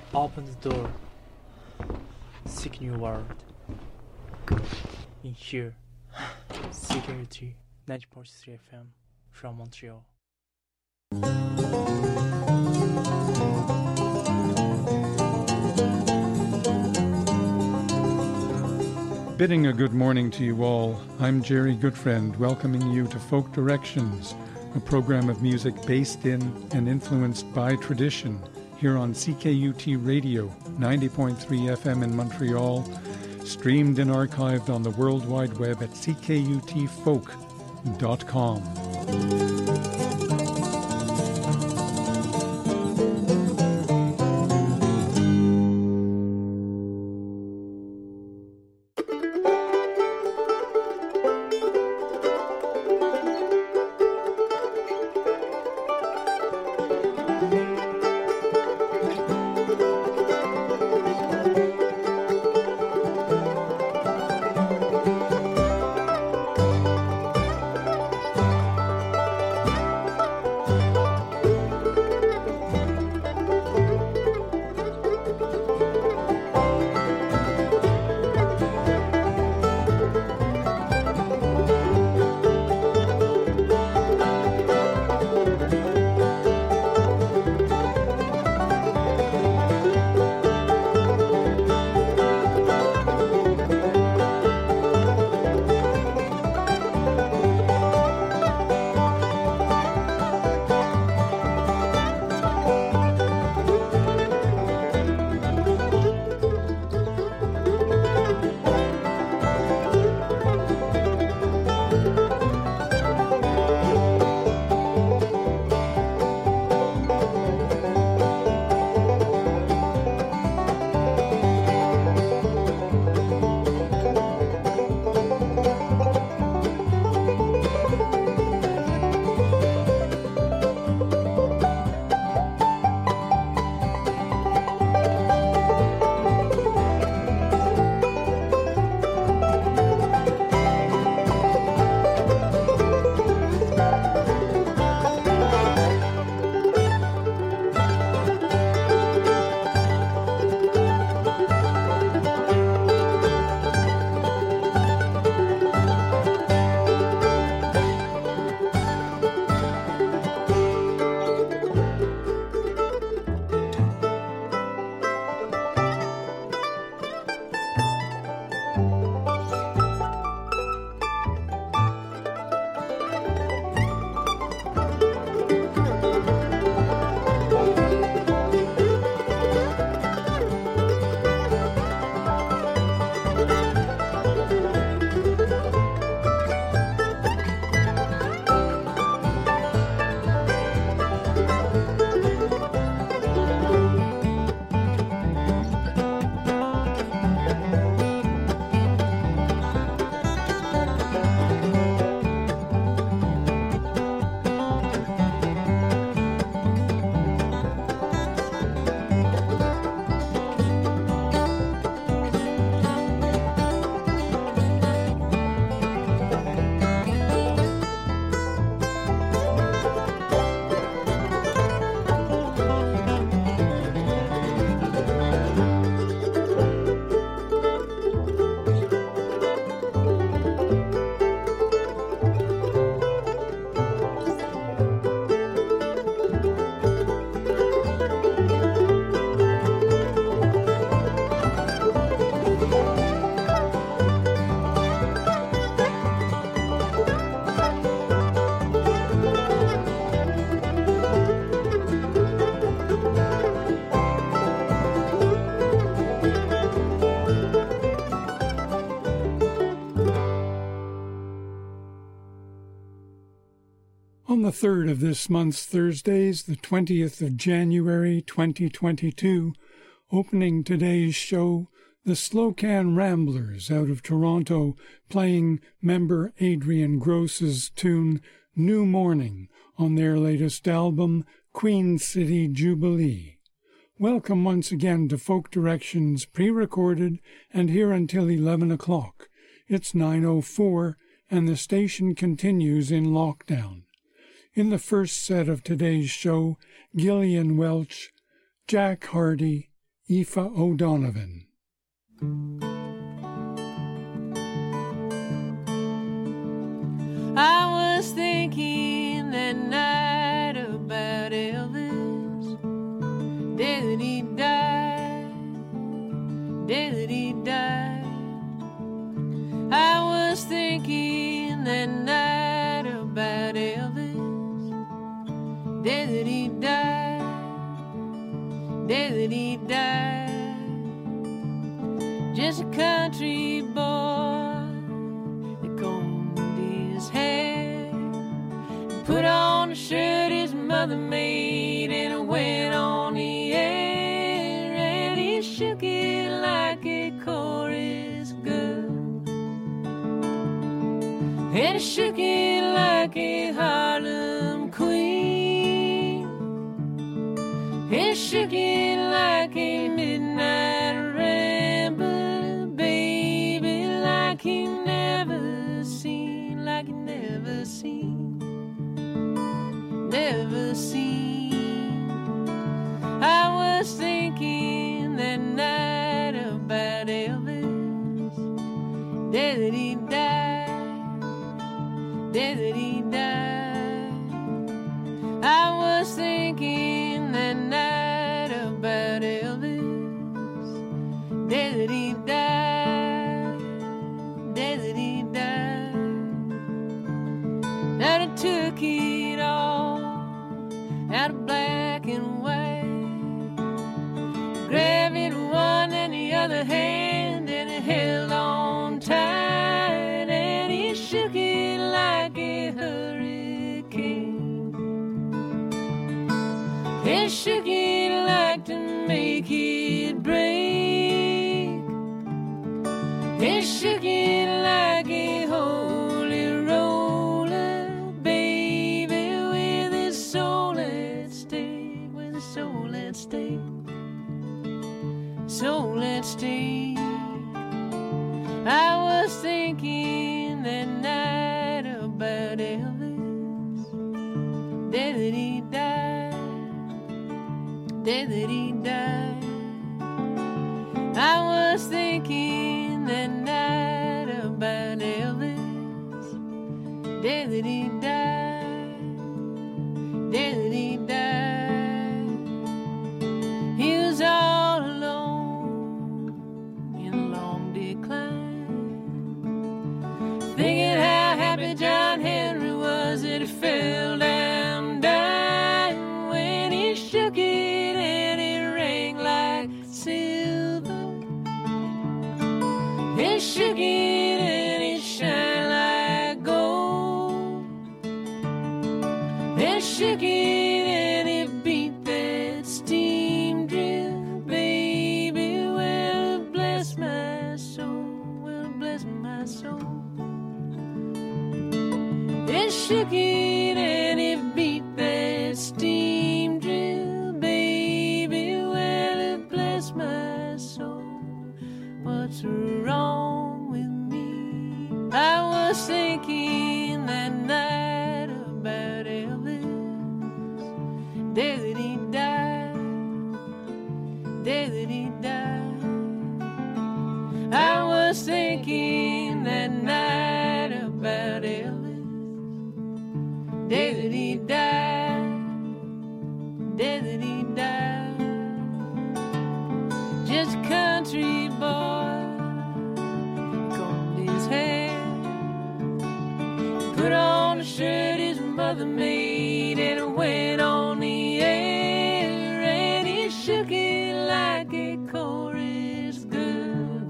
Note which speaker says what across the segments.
Speaker 1: Open the door. Seek new world. In here, CKUT 90.3 FM from Montreal.
Speaker 2: Bidding a good morning to you all, I'm Jerry Goodfriend, welcoming you to Folk Directions, a program of music based in and influenced by tradition, here on CKUT Radio, 90.3 FM in Montreal, streamed and archived on the World Wide Web at ckutfolk.com. On the 3rd of this month's Thursdays, the 20th of January 2022, opening today's show, the Slocan Ramblers out of Toronto playing member Adrian Gross's tune New Morning on their latest album, Queen City Jubilee. Welcome once again to Folk Directions, pre-recorded and here until 11 o'clock. It's 9:04 and the station continues in lockdown. In the first set of today's show, Gillian Welch, Jack Hardy, Aoife O'Donovan.
Speaker 3: I was thinking that night about Elvis, day that he died, day that he died. I was thinking that night about Elvis, day that he died, day that he died. Just a country boy that combed his hair, put on a shirt his mother made, and went on the air, and he shook it like a chorus girl, and he shook it like a Harlem queen, and he shook it like a midnight rambler, baby, like he never seen, like he never seen, never seen. I was thinking that night about Elvis, day that he died, day that he died. I was thinking that night about Elvis, day that he died, day that he died. Now they took it all out of black and white, grabbed it one and the other hand, and he held on tight, and he shook it like a hurricane. He shook it like to make it break. He shook it like a holy roller, baby, with his soul at stake, with his soul at stake, soul at stake. I was thinking that night about Elvis, day that he died, day that he died. I was thinking that night about Elvis, day that he died, day that he died. He was all alone in a long decline, thinking how happy John Henry was that he fell down dying, when he shook it and it rang like silver. He shook it and it shined like gold. He shook it and it beat that steam drill, baby. Well, bless my soul, well, bless my soul. It shook it and it beat that steam drill, baby. Well, bless my soul. What's wrong with me? I was thinking that night about Elvis, day that he died, day that he died. I was thinking that night about Elvis, day that he died, day that he died. Just a country boy, combed his hair, put on a shirt his mother made, and went on the air, and he shook it like a chorus girl.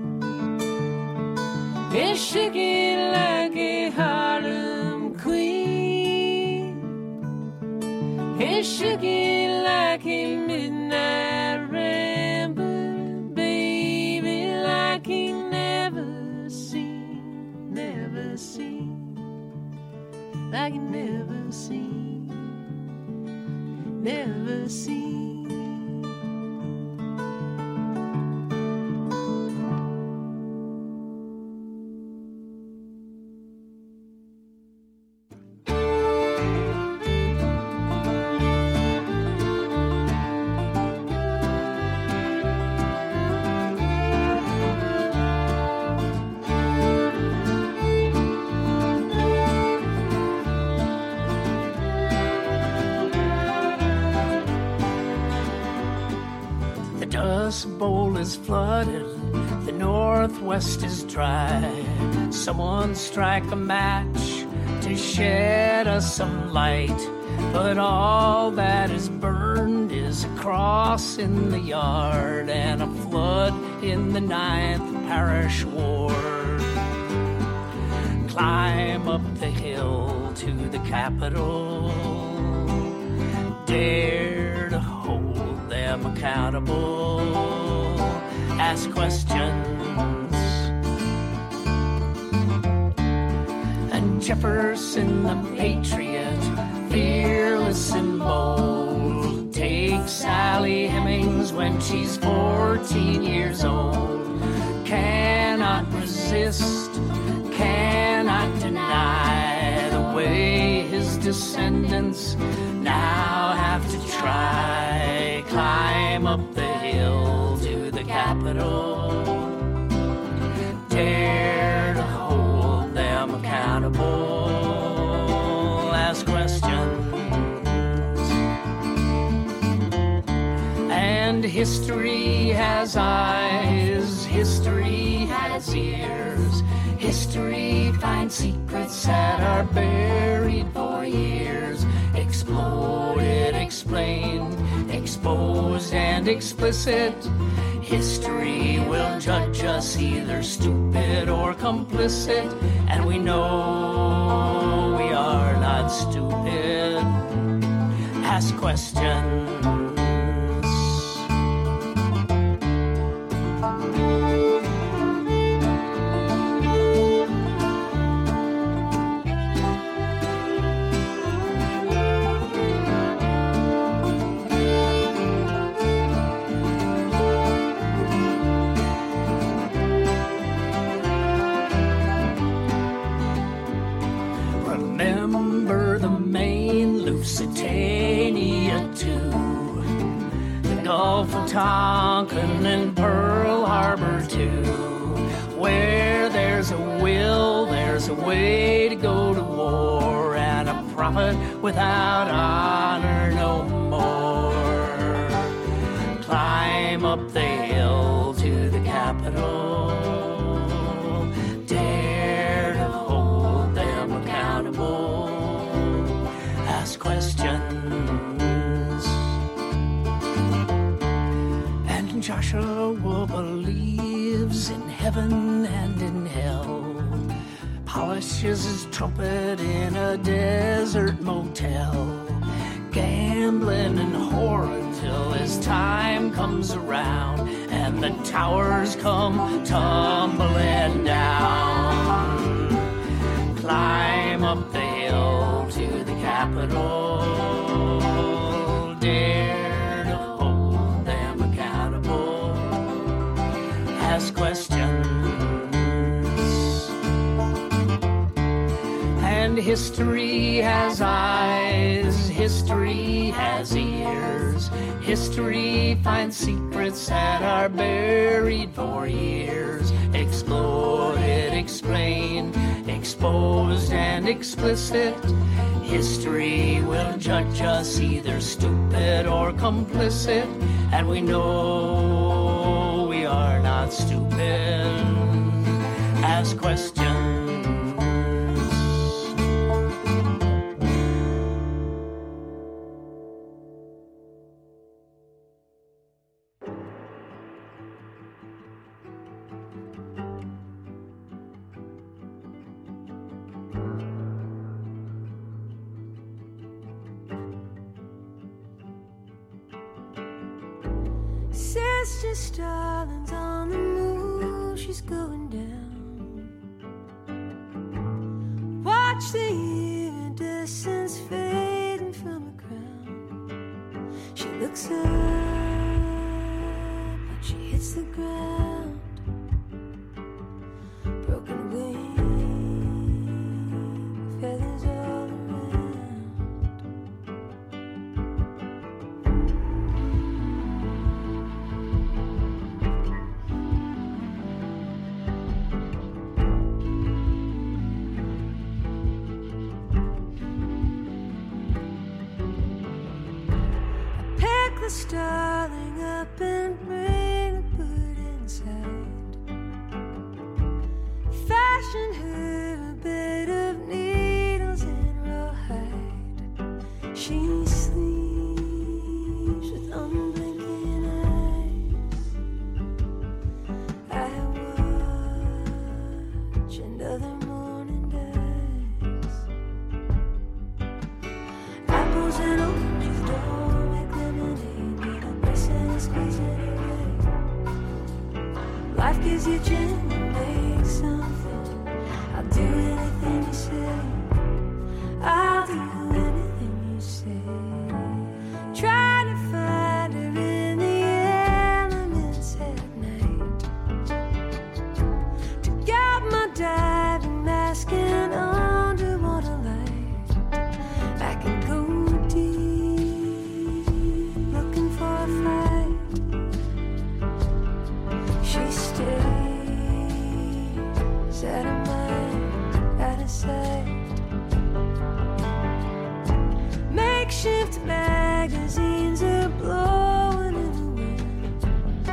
Speaker 3: He shook it like a Harlem queen. He shook it like a midnight rambler, baby, like he never seen, never seen, like he never seen, never seen. Dust Bowl is flooded, the Northwest is dry. Someone strike a match to shed us some light. But all that is burned is a cross in the yard and a flood in the 9th Parish Ward. Climb up the hill to the Capitol. Dare to hold them accountable. Ask questions. And Jefferson the Patriot, fearless and bold, takes Sally Hemings when she's 14 years old. Cannot resist, cannot deny the way his descendants now have to try. Climb up the hill to the Capitol. Dare to hold them accountable. Ask questions. And history has eyes, history has ears. History finds secrets that are buried for years. Exploded, explained, exposed and explicit. History will judge us either stupid or complicit. And we know we are not stupid. Ask questions. Remember the Maine, Lusitania too, the Gulf of Tonkin and Pearl Harbor too. Where there's a will, there's a way to go to war, and a prophet without honor no more. Climb up the hill to the Capitol. Dare to hold them accountable. Ask questions. And Joshua believes in heaven and in hell. Polishes his trumpet in a desert motel. Gambling and whoring till his time comes around and the towers come tumbling down. Climb up the hill to the Capitol. Dare to hold them accountable. Ask questions. And history has eyes, history has ears. History finds secrets that are buried for years. Exploded, explained, exposed and explicit. History will judge us either stupid or complicit. And we know we are not stupid. Ask questions.
Speaker 4: Sister Starling's on the move, she's going down. Watch the iridescence fading from her crown. She looks up, but she hits the ground. Broken wing, feathers all around. Starling up and Life gives you gin, make something. I'll do anything you say. I'll do anything you say. Try to find her in the elements at night. To get my diving mask and underwater light. I can go deep, looking for a fight. She stays out of mind, out of sight. Makeshift magazines are blowing in the wind.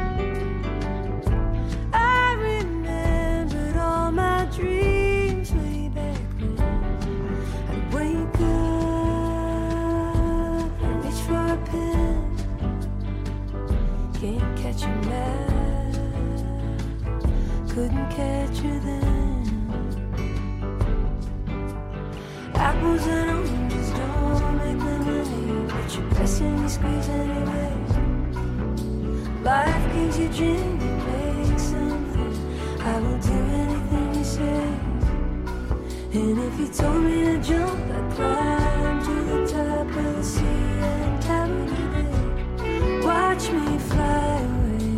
Speaker 4: I remembered all my dreams way back when. I'd wake up and reach for a pen. Can't catch her now, couldn't catch her then. Apples and oranges don't make lemonade, but you're pressing me, squeeze anyway. Life gives you gin, you make something. I will do anything you say. And if you told me to jump, I'd climb to the top of the sea and tower today. Watch me fly away.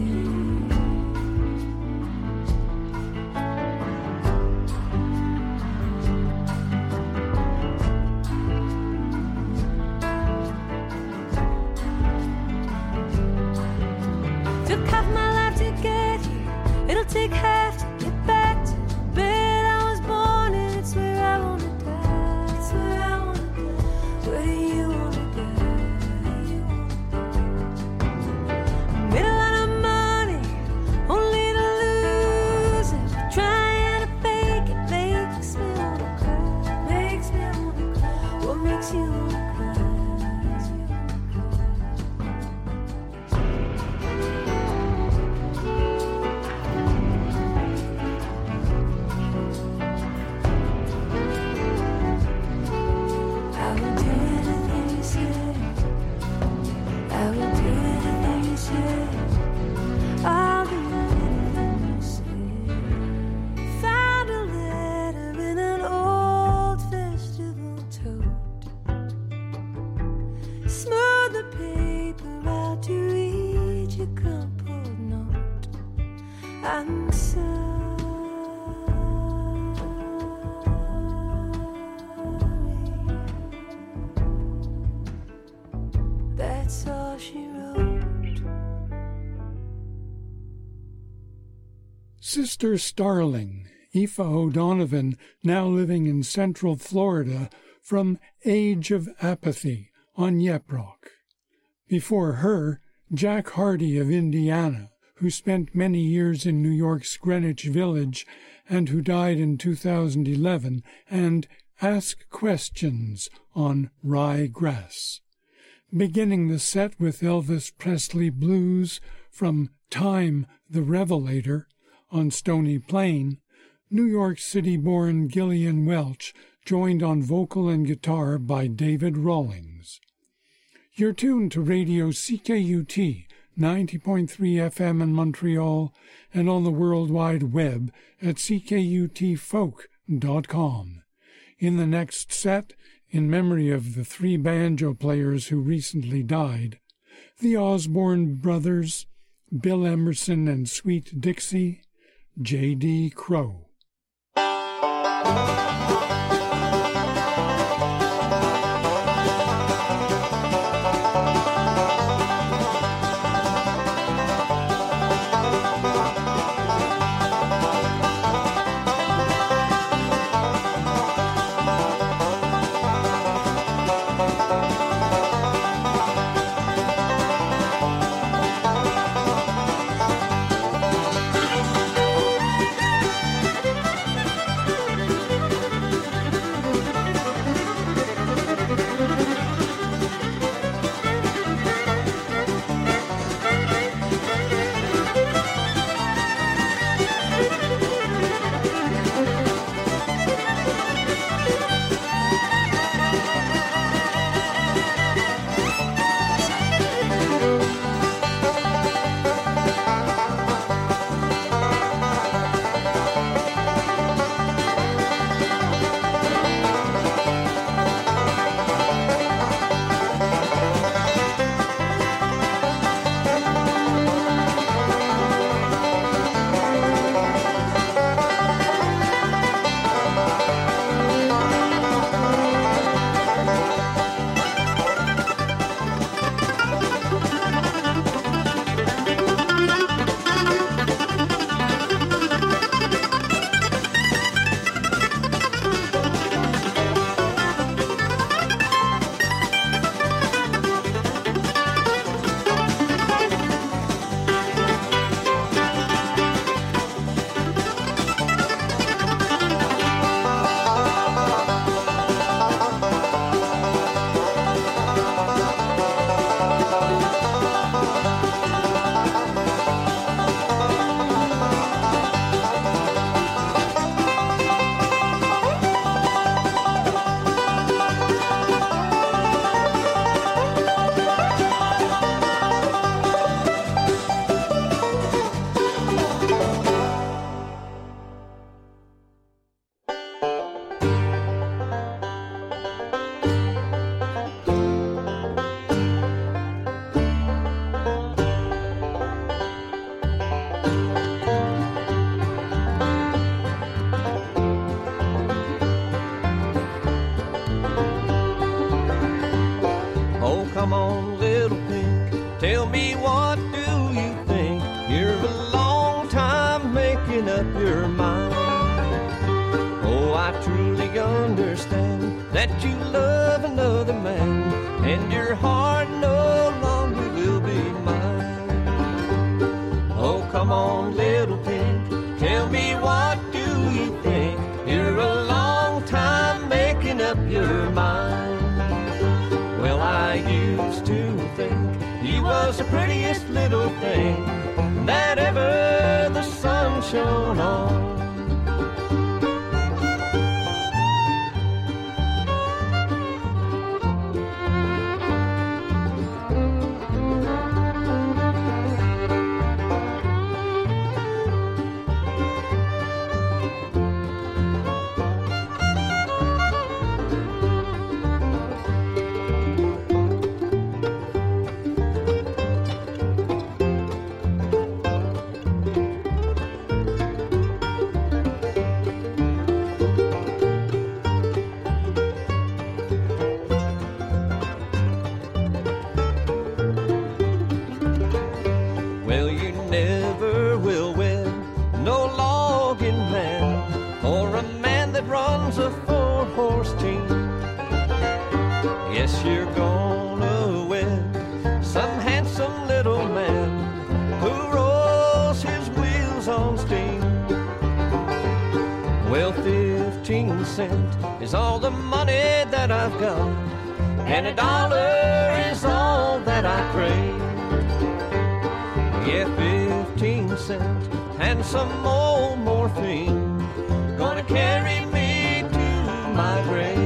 Speaker 4: Took half my life to get here. It'll take half to get back to the bed I was born in. It's where I wanna die. It's where I wanna go. Where do you wanna go? Made a lot of money, only to lose it. Trying to fake it makes me wanna cry. Makes me wanna cry. What makes you wanna cry? I will do anything you say. I will do anything you say. I'll do anything you say. Found a letter in an old festival tote. Smooth the paper out to read your crumpled note. I'm sorry. That's all she wrote.
Speaker 2: Sister Starling, Aoife O'Donovan, now living in Central Florida, from Age of Apathy on Yeprock. Before her, Jack Hardy of Indiana, who spent many years in New York's Greenwich Village and who died in 2011, and Ask Questions on Rye Grass. Beginning the set with Elvis Presley blues from Time the Revelator on Stony Plain, New York City-born Gillian Welch joined on vocal and guitar by David Rawlings. You're tuned to Radio CKUT 90.3 FM in Montreal and on the World Wide Web at ckutfolk.com. In the next set, in memory of the 3 banjo players who recently died, the Osborne Brothers, Bill Emerson and Sweet Dixie, J.D. Crowe.
Speaker 5: making up your mind. Oh, I truly understand that you love another man, and your heart no longer will be mine. Oh, come on, little pink, tell me what do you think? You're a long time making up your mind. Well, I used to think he was the prettiest little thing that ever the sun shone on. You're gonna win some handsome little man who rolls his wheels on steam. Well, 15 cents is all the money that I've got, and $1 is all that I crave. Yeah, 15 cents and some old morphine gonna carry me to my grave.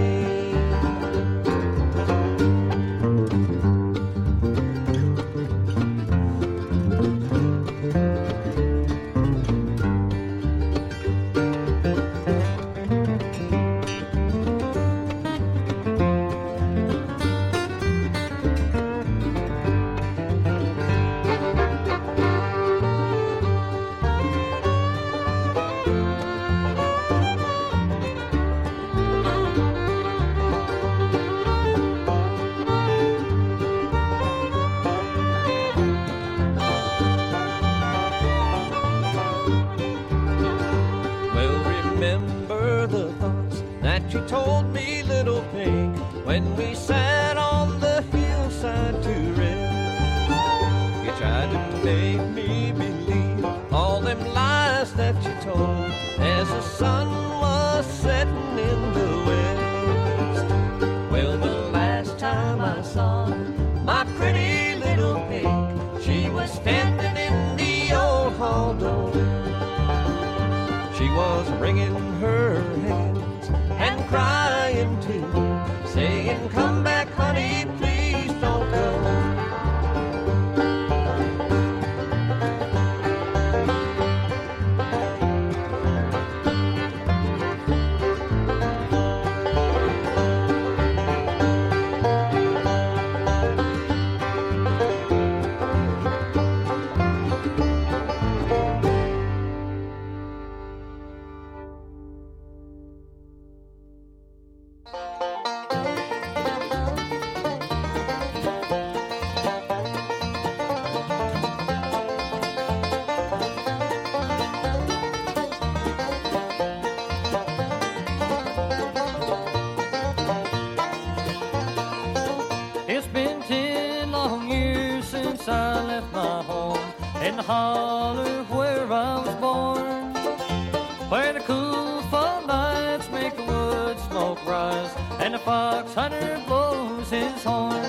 Speaker 5: You told me, little pink, when we sat on the hillside to rest. You tried to make me believe all them lies that you told as the sun was setting in the west. Well, the last time I saw my pretty little pink, she was standing in the old hall door. She was wringing her hands and crying too, saying, come back, honey, please don't go.
Speaker 3: In the holler where I was born, where the cool fall nights make the wood smoke rise and the fox hunter blows his horn.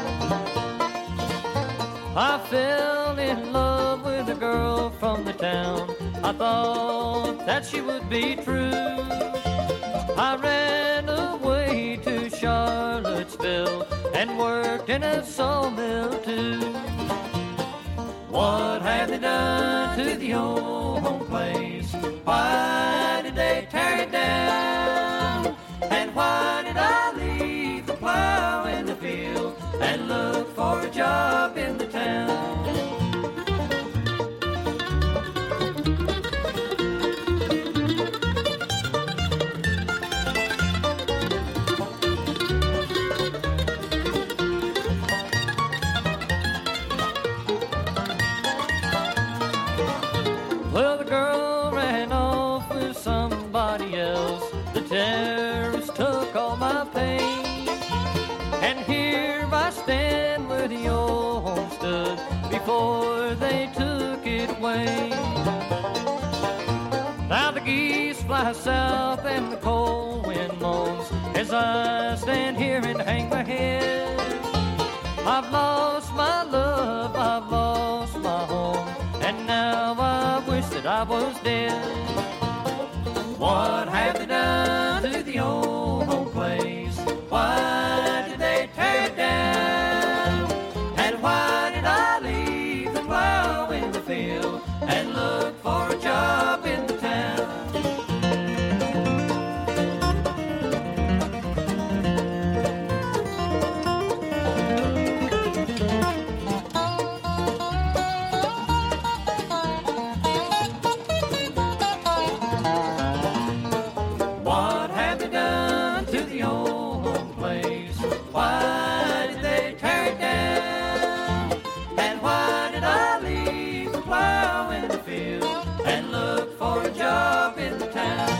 Speaker 3: I fell in love with a girl from the town. I thought that she would be true. I ran away to Charlottesville and worked in a sawmill too. What have they done to the old home place? Why did they tear it down? And why did I leave the plow in the field and look for a job in the town? Well, the girl ran off
Speaker 5: rain. Now the geese fly south and the cold wind moans as I stand here and hang my head. I've lost my love, I've lost my home, and now I wish that I was dead. What have they done to the old home place? Why did they tear it down? And why did I leave the plow in the field and look for a job in the town? What have they done to the old home place? Why did they tear it down? And why did I leave the plow in the field and look for a job in the town?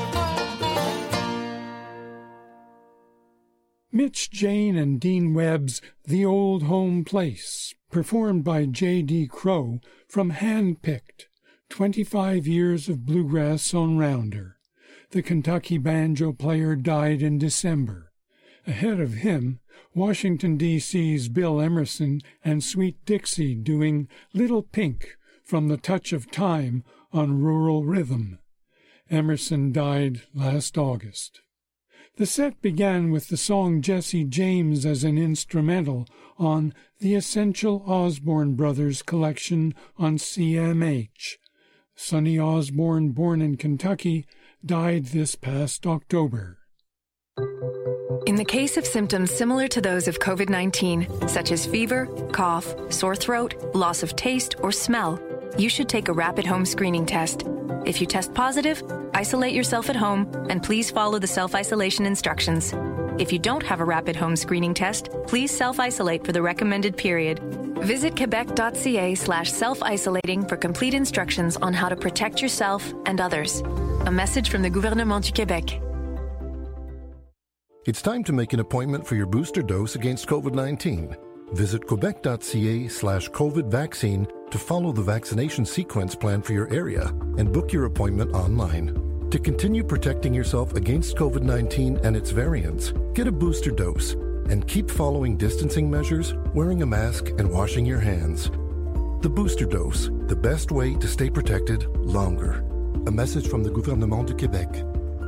Speaker 2: Mitch Jane and Dean Webb's The Old Home Place, performed by J.D. Crowe from Handpicked, 25 Years of Bluegrass on Rounder. The Kentucky banjo player died in December. Ahead of him, Washington, D.C.'s Bill Emerson and Sweet Dixie doing Little Pink from The Touch of Time on Rural Rhythm. Emerson died last August. The set began with the song Jesse James as an instrumental on the Essential Osborne Brothers collection on CMH. Sonny Osborne, born in Kentucky, died this past October.
Speaker 6: In the case of symptoms similar to those of COVID-19, such as fever, cough, sore throat, loss of taste, or smell, you should take a rapid home screening test. If you test positive, isolate yourself at home and please follow the self-isolation instructions. If you don't have a rapid home screening test, please self-isolate for the recommended period. Visit quebec.ca/self-isolating for complete instructions on how to protect yourself and others. A message from the Gouvernement du Québec.
Speaker 7: It's time to make an appointment for your booster dose against COVID-19. Visit quebec.ca/COVID vaccine to follow the vaccination sequence plan for your area and book your appointment online. To continue protecting yourself against COVID-19 and its variants, get a booster dose and keep following distancing measures, wearing a mask, and washing your hands. The booster dose, the best way to stay protected longer. A message from the Gouvernement du Québec.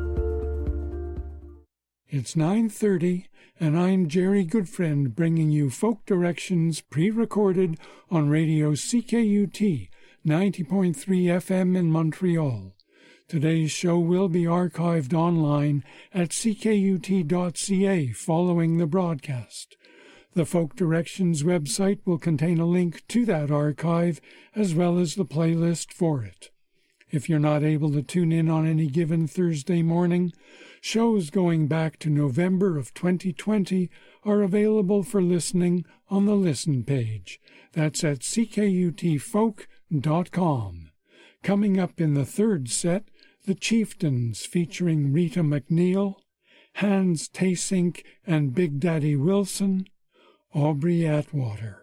Speaker 2: It's 9:30, and I'm Jerry Goodfriend bringing you Folk Directions pre-recorded on radio CKUT 90.3 FM in Montreal. Today's show will be archived online at ckut.ca following the broadcast. The Folk Directions website will contain a link to that archive as well as the playlist for it. If you're not able to tune in on any given Thursday morning, shows going back to November of 2020 are available for listening on the Listen page. That's at ckutfolk.com. Coming up in the third set, The Chieftains featuring Rita McNeil, Hans Taysink and Big Daddy Wilson, Aubrey Atwater.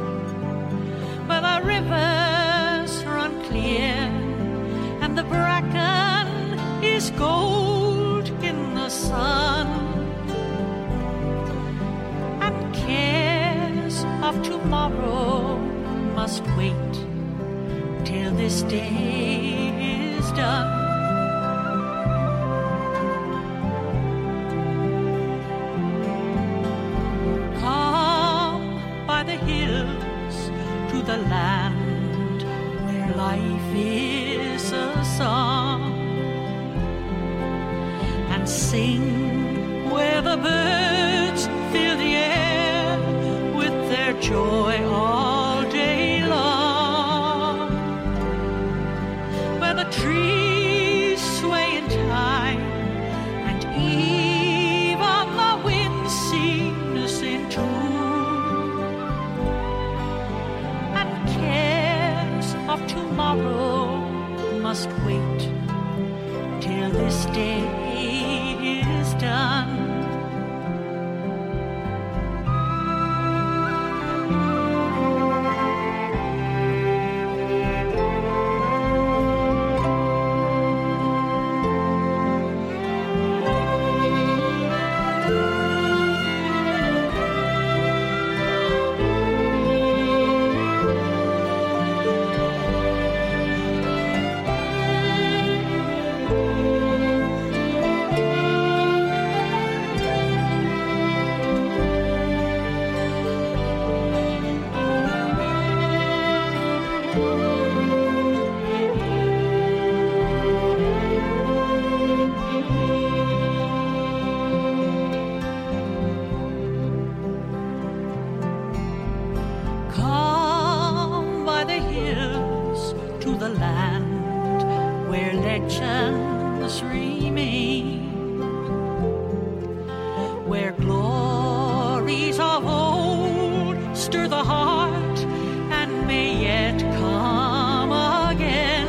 Speaker 3: Where the rivers run clear and the bracken
Speaker 8: is gold in the sun, and cares of tomorrow must wait till this day is done. Come by the hills to the land where life is a song, and sing where the birds fill the air with their joy all day long, where the trees sway in time and even the wind seems in tune, and cares of tomorrow must wait till this day is done. Come by the hills to the land where legends remain, where glories of old stir the heart and may yet come again,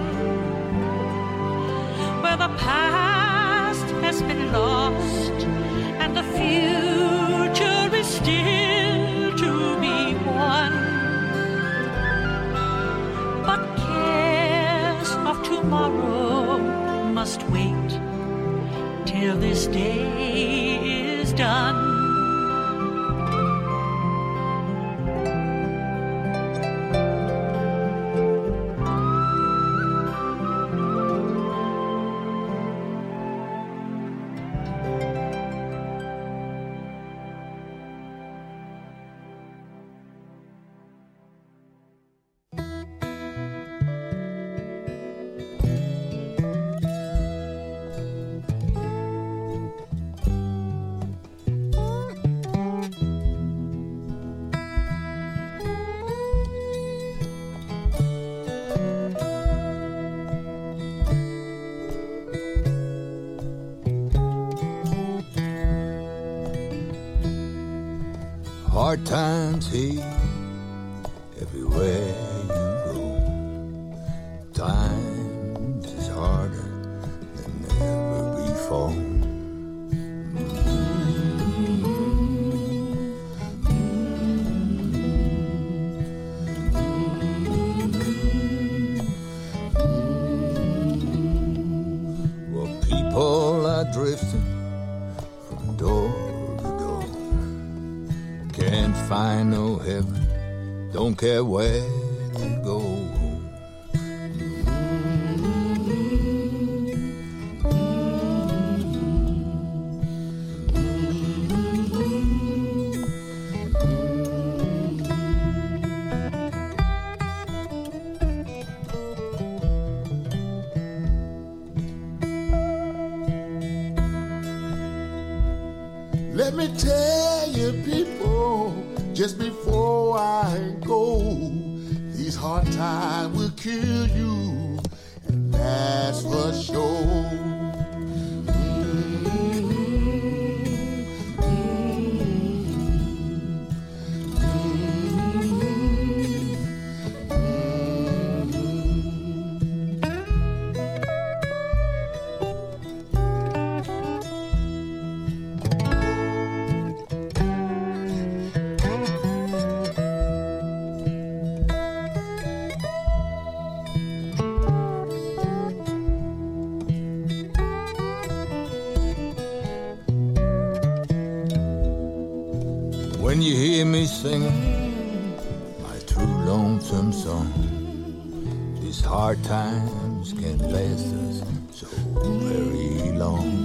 Speaker 8: where the past has been lost and the future is still to be won, but cares of tomorrow must wait till this day is done.
Speaker 9: Hard times here, everywhere you go. Times is harder than ever before. Well, people are drifting from door to door. Can't find no heaven, don't care where they go.
Speaker 10: Let me tell you, people, just before I go, these hard times will kill you, and that's for sure.
Speaker 9: when you hear me sing my true lonesome song. These hard times can last us so very long.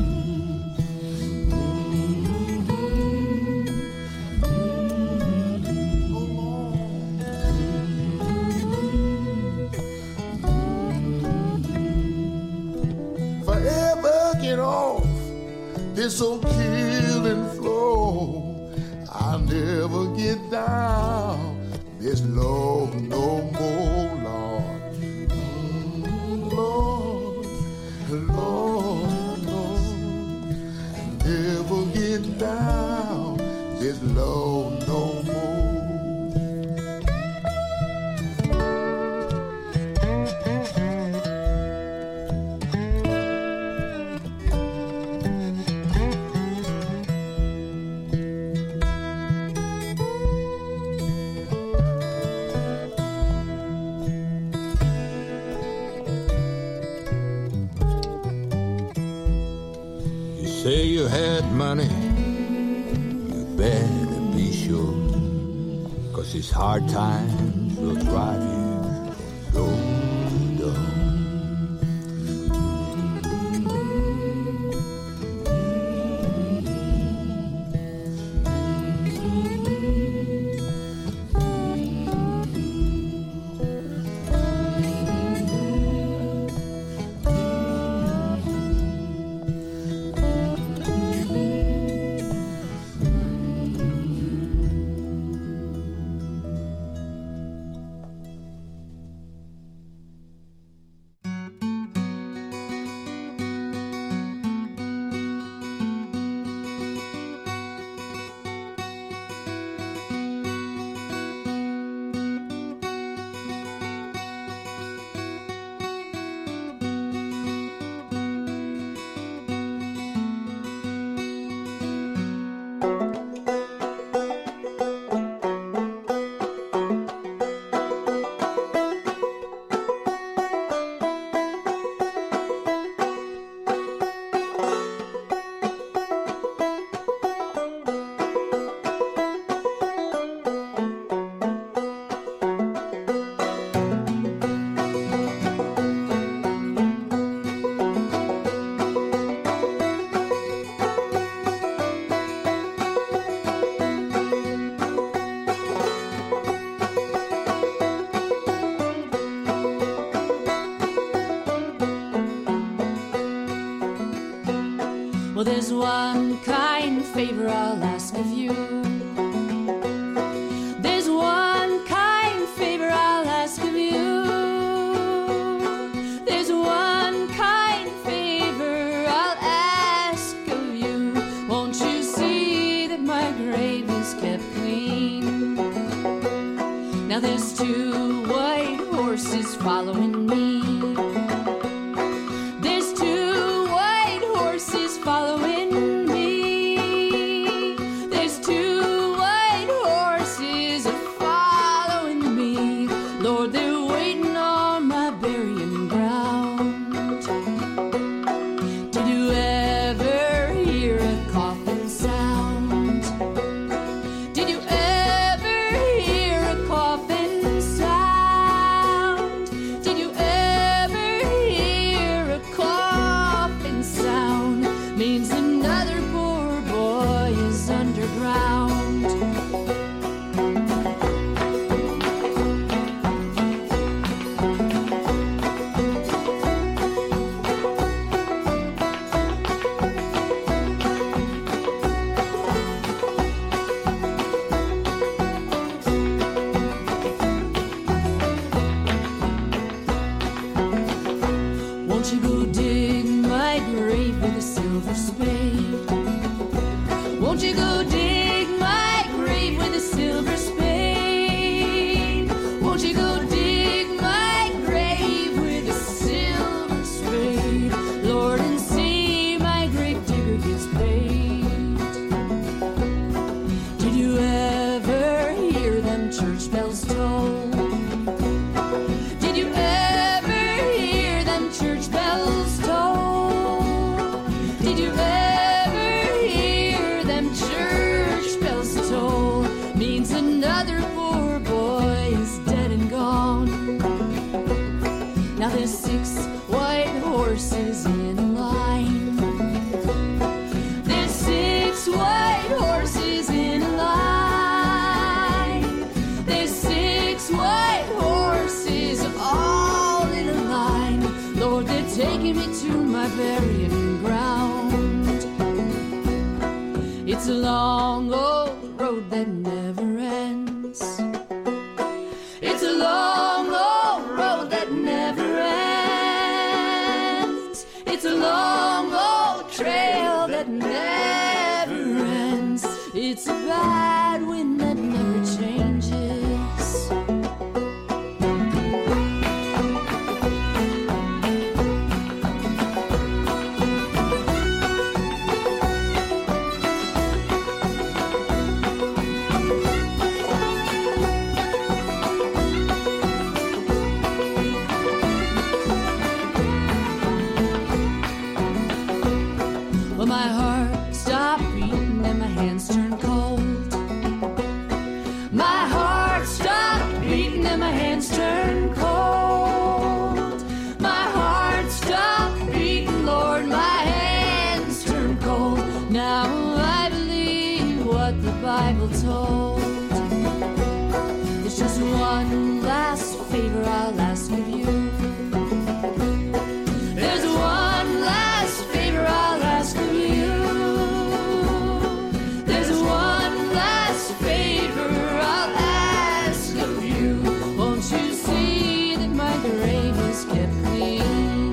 Speaker 10: This old killing flow, I'll never get down this low no more, Lord. Lord, Lord, Lord, never get down this low no more.
Speaker 9: Say you had money, you better be sure, 'cause these hard times will drive you from door to door.
Speaker 3: Well, there's one kind favor I'll ask of you. There's one kind favor I'll ask of you. There's one kind favor I'll ask of you. Won't you see that my grave is kept clean? Now there's two white horses following me. Following me, there's two white horses following me. Lord, they're waiting on my burying ground. Did you ever hear a coffin sound? Did you ever hear a coffin sound? Did you ever hear a coffin sound? Means another poor boy is underground. Won't you go dig my grave with a silver spade? Won't you go dig my grave with a silver spade? Won't you go dig my grave with a silver spade? Lord, and see my grave digger gets paid. Did you ever hear them church bells toll? Did you ever hear them church bells toll? Did you ever hear them church taking me to my burying ground. It's a long old road that never ends. It's a long old road that never ends. It's a long old trail that never ends. It's a bad wind that never changes. Well, my heart stopped beating and my hands turned cold. My heart stopped beating and my hands turned cold. My heart stopped beating, Lord, my hands turned cold. Now I believe what the Bible told. It's just one last favor I'll ask of you. There's one last favor I'll ask of you. There's one last favor I'll ask of you. Won't you see that my grave is kept clean?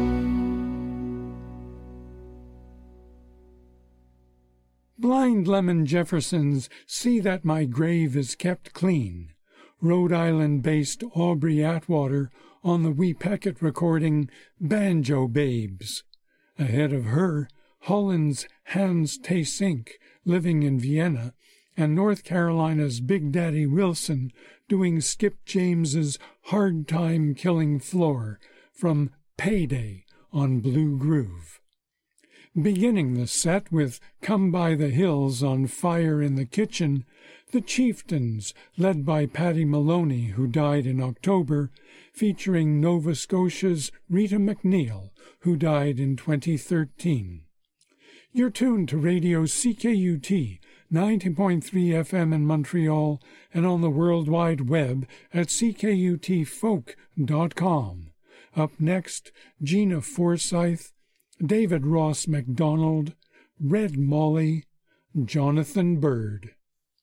Speaker 2: Blind Lemon Jefferson's See That My Grave Is Kept Clean, Rhode Island-based Aubrey Atwater on the Wee Peckett recording Banjo Babes. Ahead of her, Holland's Hans Taysink, living in Vienna, and North Carolina's Big Daddy Wilson doing Skip James's Hard Time Killing Floor from Payday on Blue Groove. Beginning the set with Come By the Hills on Fire in the Kitchen, the Chieftains, led by Paddy Maloney, who died in October, featuring Nova Scotia's Rita McNeil, who died in 2013. You're tuned to Radio CKUT, 90.3 FM in Montreal, and on the World Wide Web at ckutfolk.com. Up next, Gina Forsyth, David Ross MacDonald, Red Molly, Jonathan Bird.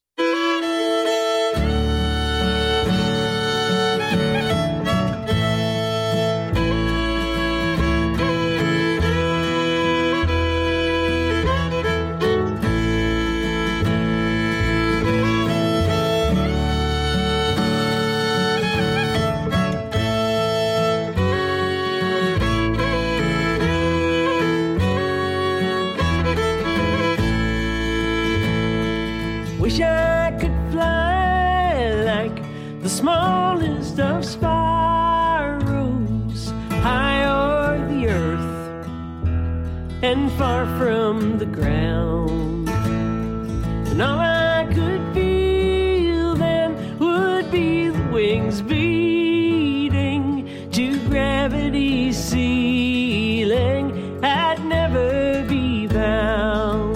Speaker 11: Wish I could fly like the smallest of sparrows, high o'er the earth and far from the ground. And all I could feel then would be the wings beating to gravity's ceiling. I'd never be bound.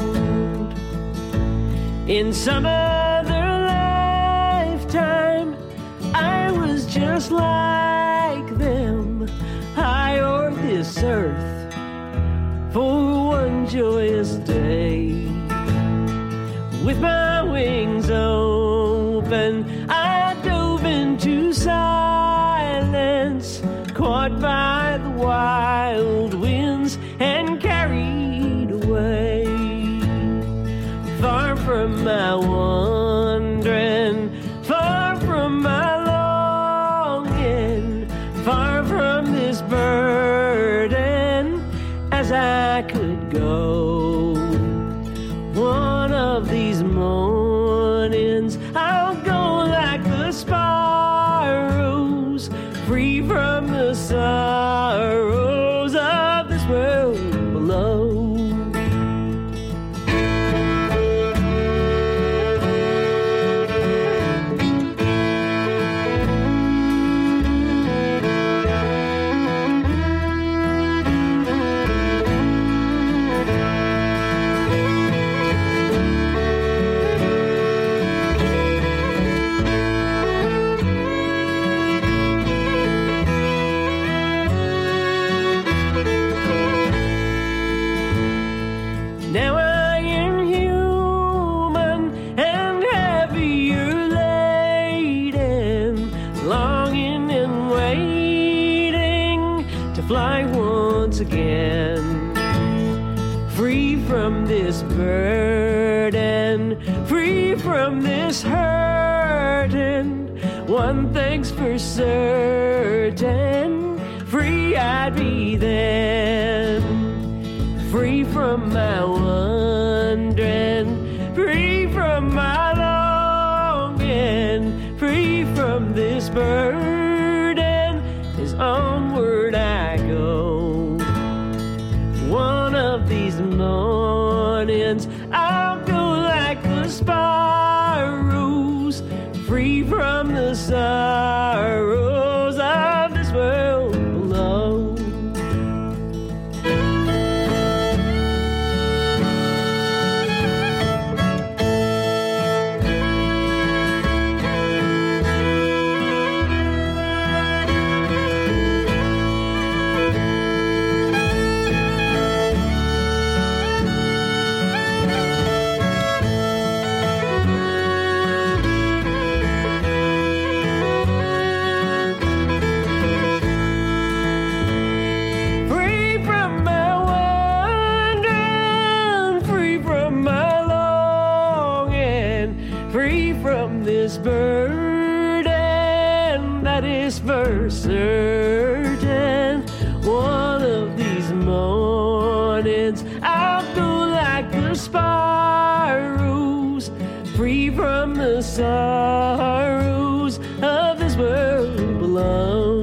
Speaker 11: In some other lifetime, I was just like them, high o'er this earth for one joyous day. With my wings open, I dove into silence, caught by the wild winds and carried away. Far from my wandering, far from my longing, far from this burden as I could go. One of these mornings I'll go like the sparrows, free from the sorrows of this world below. free from this burden, free from this hurting. One thing's for certain, free I'd be then, free from my wondering, free from my longing, free from this burden, as onward I go. One of these mornings I'll go like the sparrows, free from the sorrows of this world below. Burden that is for certain. One of these mornings I'll go like the sparrows, free from the sorrows of this world below.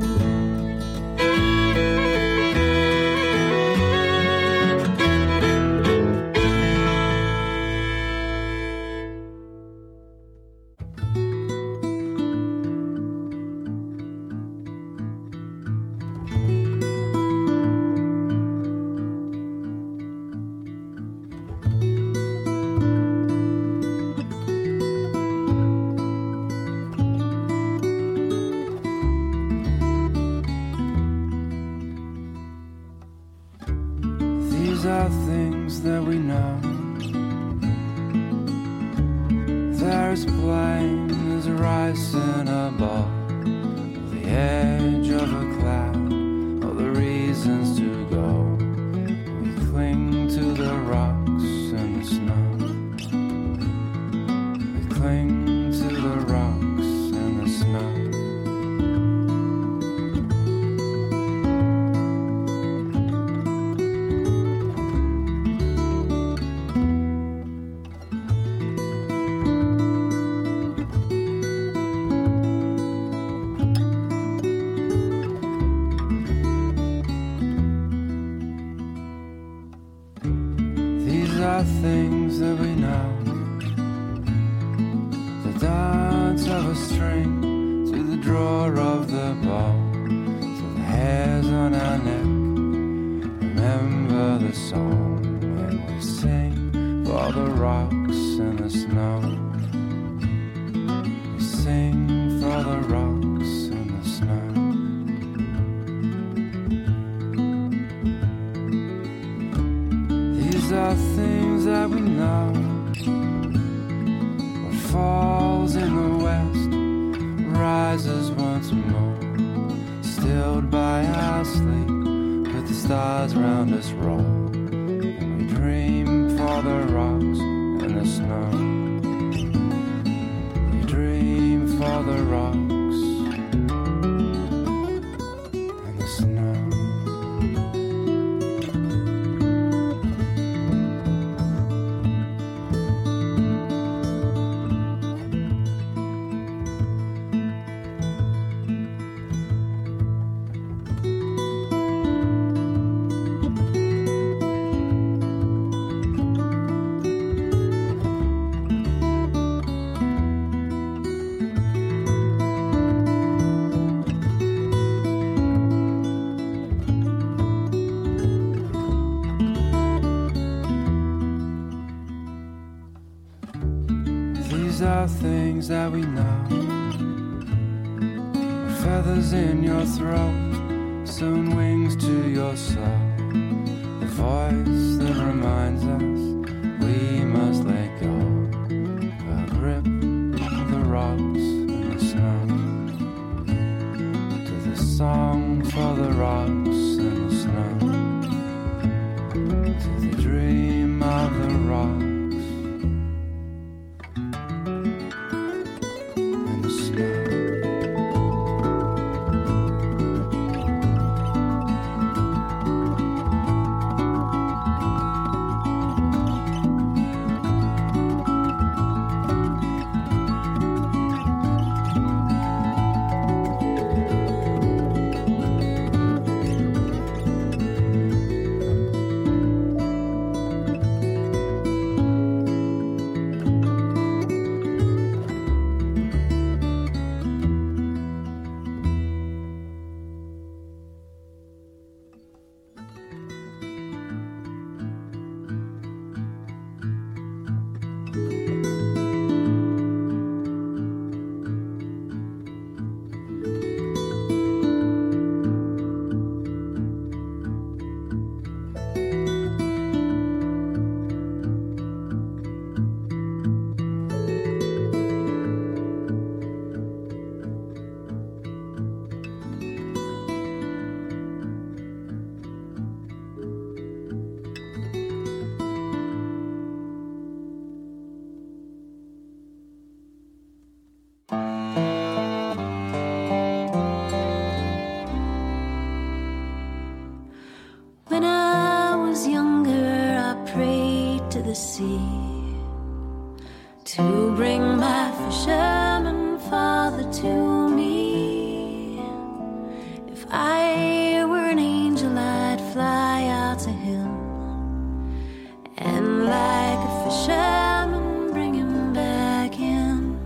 Speaker 12: These are things that we know. There's plain as rising above the edge of a cloud, all the reasons to go. We cling to the rocks and the snow. We cling to the rocks and the snow. Things that we know, the dance of a string to the drawer of the bow, to the hairs on our neck. Remember the song when we sing for the rocks and the snow. We sing for the rocks and the snow. These are things that we know. What falls in the west rises once more, stilled by our sleep, with the stars round us roll, and we dream for the rocks and the snow. We dream for the rocks and the snow. These are things that we know. Feathers in your throat, soon wings to your soul. The voice that reminds us we must let go. A grip of the rocks and the snow. To the song for the rocks and the snow. To the dream
Speaker 4: the sea, to bring my fisherman father to me. If I were an angel, I'd fly out to him, and like a fisherman bring him back in.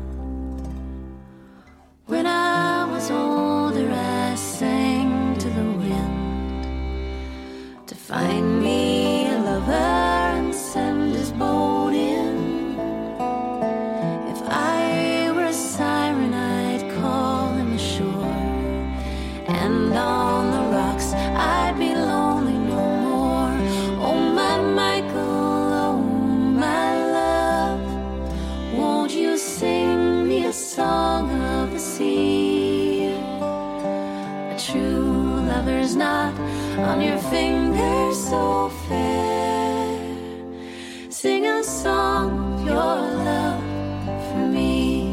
Speaker 4: When I was older, I sang to the wind to find me a lover and send his boat in. If I were a siren, I'd call him ashore, and on the rocks I'd be lonely no more. Oh my Michael, oh my love, won't you sing me a song of the sea? A true lover's knot on your finger so fair. Sing a song of your love for me.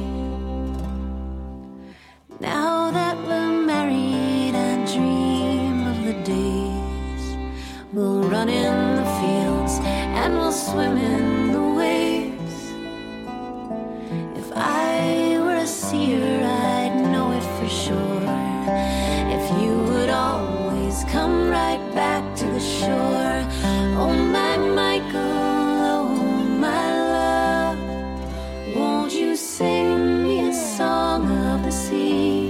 Speaker 4: Now that we're married, I dream of the days we'll run in the fields and we'll swim in the waves. If I were a seer, I'd know it for sure. If you would always come right back to the shore. Oh my Michael, oh my love, won't you sing me a song of the sea?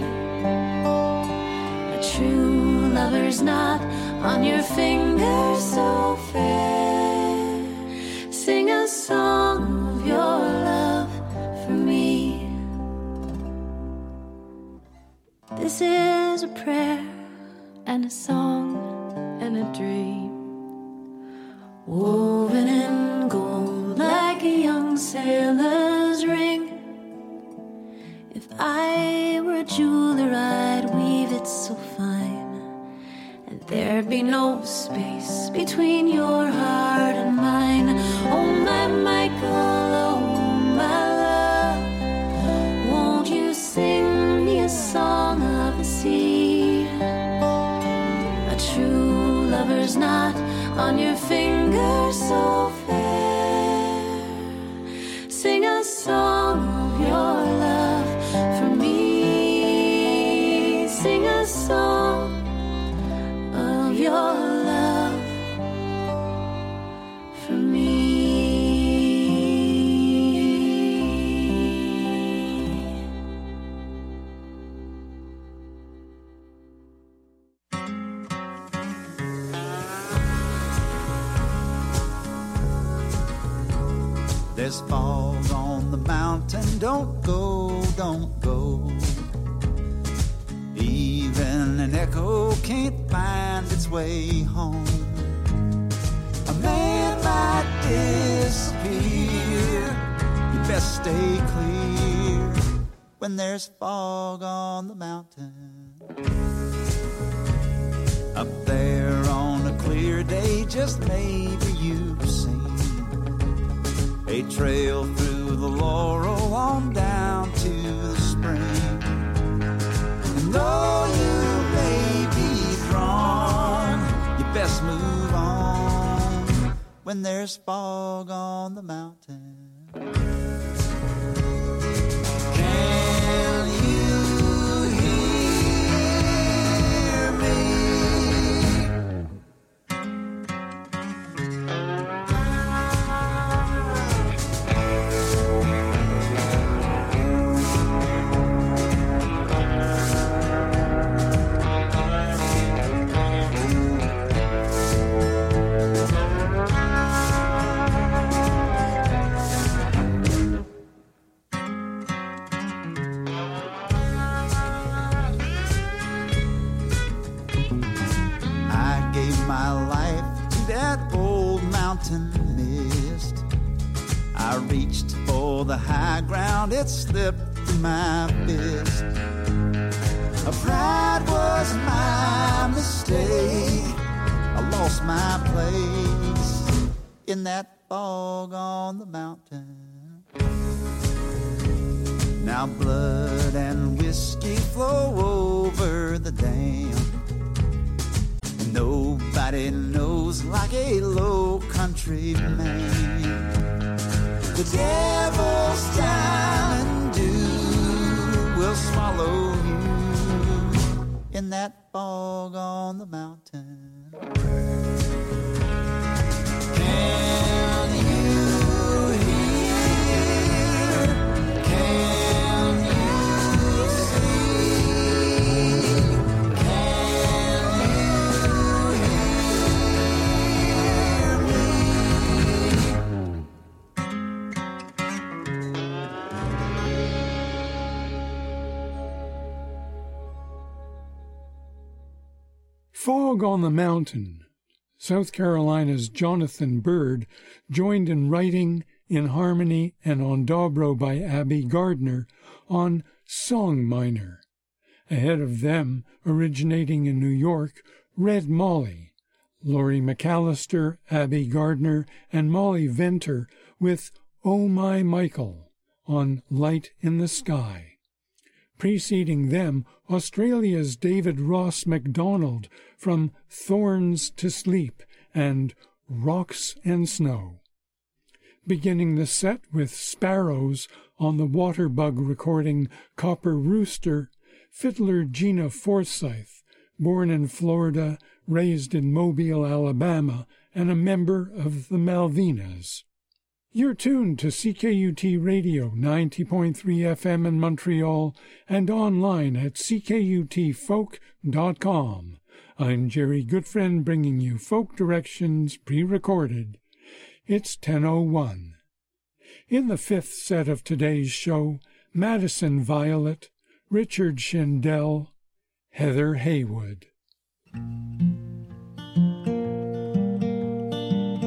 Speaker 4: A true lover's knot on your finger so fair. Sing a song of your love for me. This is a prayer and a song and a dream, woven in gold like a young sailor's ring. If I were a jeweler, I'd weave it so fine, and there'd be no space between your heart and mine. Oh my Michael, oh my love, won't you sing me a song of the sea? A true lover's knot on your finger so fair. Sing a song of your love for me. Sing a song of your love for me.
Speaker 13: There's fog on the mountain, don't go, don't go. Even an echo can't find its way home. A man might disappear, you best stay clear when there's fog on the mountain. Up there on a clear day, just maybe you've seen a trail through the laurel on down to the spring. And though you may be drawn, you best move on when there's fog on the mountain. Can you hear me? My life to that old mountain mist. I reached for the high ground, it slipped through my fist. Pride was my mistake, I lost my place in that fog on the mountain. Now blood and whiskey flow over the dam. Nobody knows like a low country man. The devil's time and dew will swallow you in that fog on the mountain. Can you hear? Can you see? Can you hear me?
Speaker 2: Fog on the Mountain. South Carolina's Jonathan Bird joined in writing, in harmony, and on dobro by Abby Gardner on Song Minor. Ahead of them, originating in New York, Red Molly, Laurie McAllister, Abby Gardner, and Molly Venter with Oh My Michael on Light in the Sky. Preceding them, Australia's David Ross MacDonald from Thorns to Sleep and Rocks and Snow. Beginning the set with Sparrows on the Waterbug recording Copper Rooster, fiddler Gina Forsyth, born in Florida, raised in Mobile, Alabama, and a member of the Malvinas. You're tuned to CKUT Radio 90.3 FM in Montreal and online at ckutfolk.com. I'm Jerry Goodfriend bringing you folk directions pre-recorded. It's 10:01. In the fifth set of today's show, Madison Violet, Richard Shindell, Heather Haywood.